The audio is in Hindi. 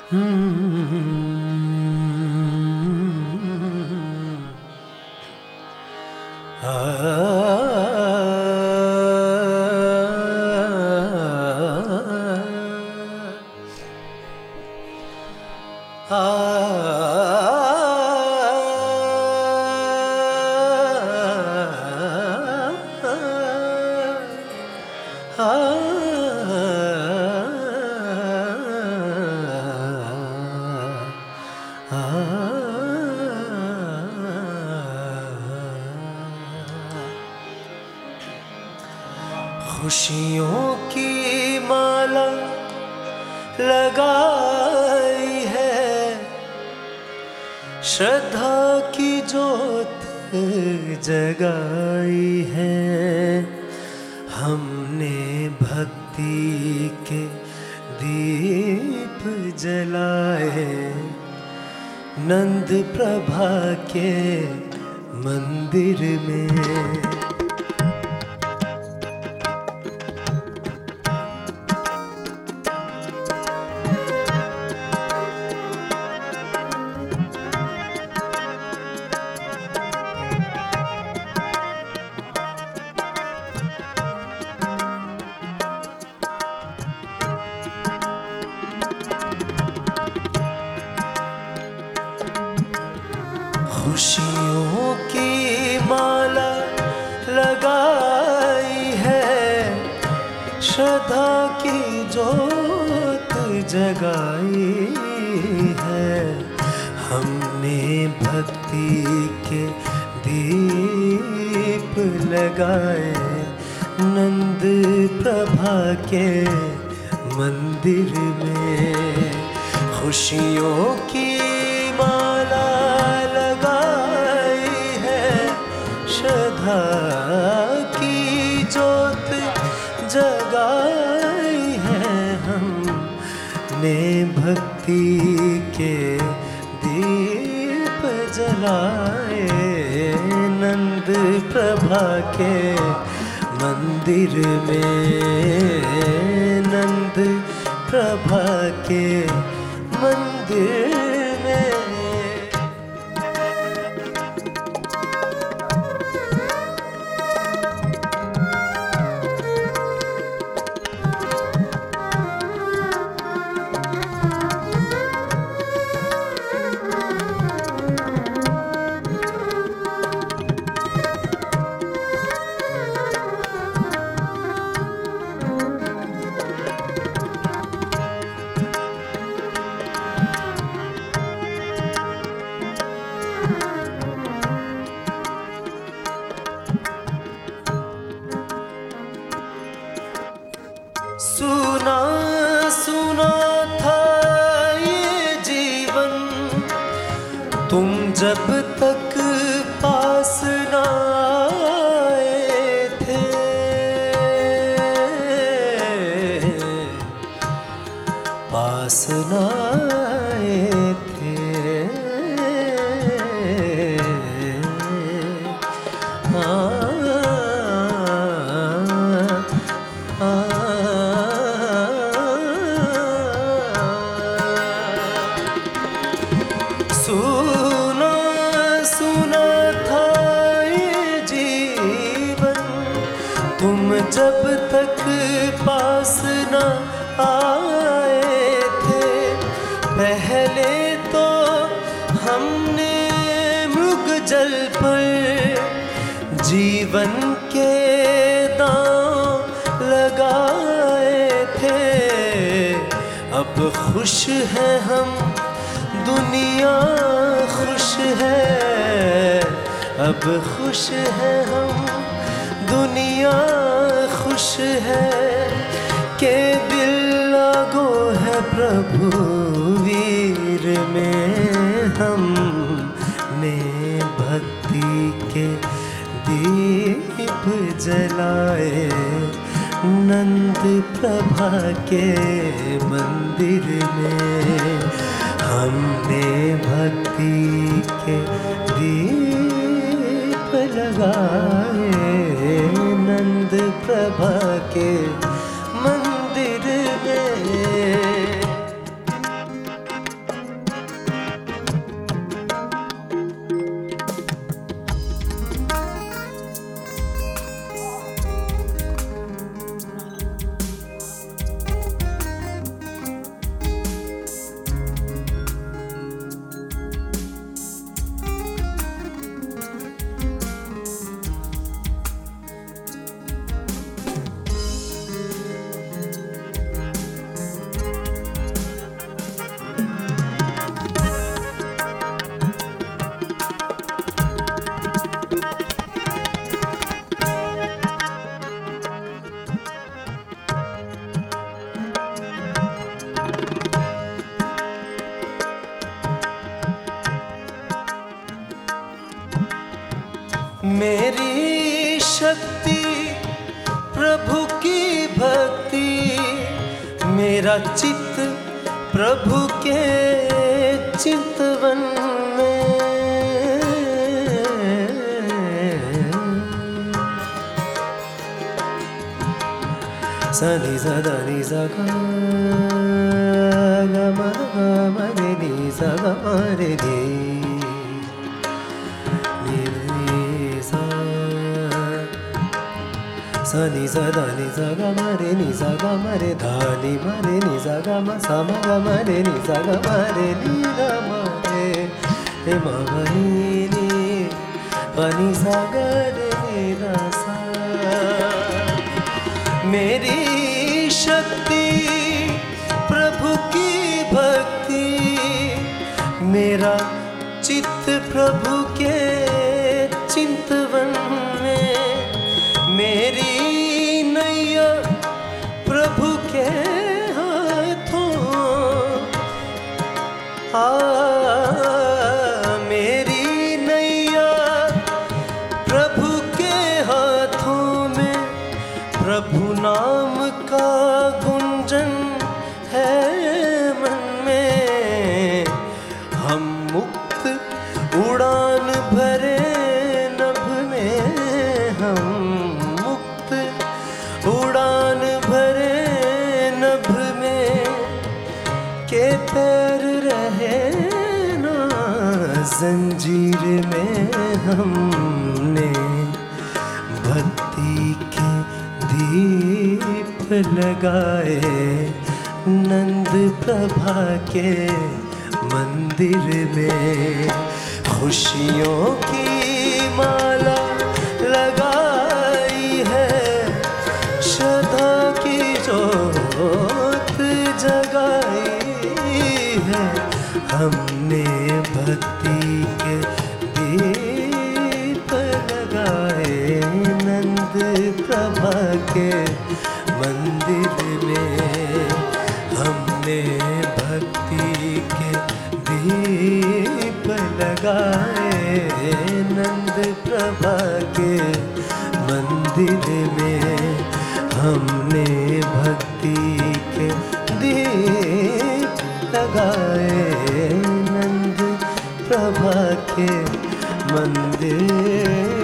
खुशियों की माला लगाई है, श्रद्धा की जोत जगाई है। हमने भक्ति के दीप जलाए, नंद प्रभा के मंदिर में। खुशियों की माला लगाई है, श्रद्धा की जोत जगाई है। हमने भक्ति के दीप लगाए, नंद प्रभा के मंदिर में। खुशियों की माला श्रद्धा की जोत जगाई है। हमने भक्ति के दीप जलाए, नंद प्रभा के मंदिर में। नंद प्रभा के मंदिर में। सुना सुना था ये जीवन, तुम जब तक पास ना आए थे। पास ना आए थे। सुना सुना था ये जीवन, तुम जब तक पास न आए थे। पहले तो हमने मृग जल पर जीवन के दांव लगाए थे। अब खुश हैं हम, दुनिया खुश है। अब खुश है हम, दुनिया खुश है। के दिल लागो है प्रभु वीर में। हमने भक्ति के दीप जलाए, नंद प्रभा के मंदिर में। हमने भक्ति के दीप लगाए, नंद प्रभा के मंदिर में। मेरा चित्त प्रभु के चितवन में, सनि सदा नि सा ग म रे नि सा ग म रे नि सा, सनि सदा नि सा ग म रे नि सा ग म रे धा नि म रे नि सा ग म सा म ग म रे नि सा ग म रे नि ग म रे हे म ग नि प नि सा ग रे नि रा सा। मेरी शक्ति प्रभु की भक्ति, मेरा चित्त प्रभु के चिंतवन में, मेरी नैया प्रभु के हाथों, मेरी नैया प्रभु के हाथों में, प्रभु नाम का गुंजन है मन में। हम मुक्त उड़ान भरे नभ में, हम मुक्त उड़ान भरे नभ में, के पैर रहे ना जंजीर में। हमने भक्ति के दीप लगाए नंद प्रभा के मंदिर में, खुशियों की माला लगाई है, श्रद्धा की जोत जगाई है। हमने भक्ति के दीप लगाए नंद प्रभा के मंदिर में, हमने भक्ति के दीप लगाए नंद प्रभा के मंदिर में, हमने भक्ति के दीप लगाए नंद प्रभा के मंदिर